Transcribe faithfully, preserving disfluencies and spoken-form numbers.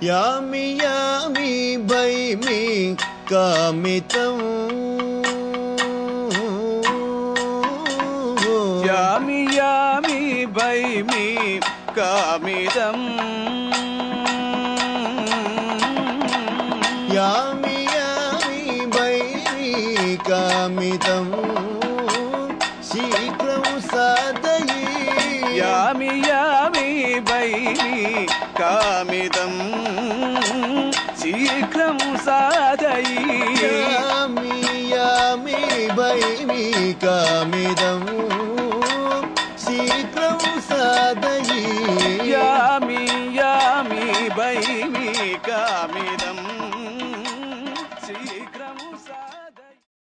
यामि यामि भैमि कामितं यामि यामि भैमि कामितं यामि यामि भैमि कामितं शीघ्रं साधये यामि यामि भैमि कामितं शीघ्रं साधयि यामि यामि भैमि कामितं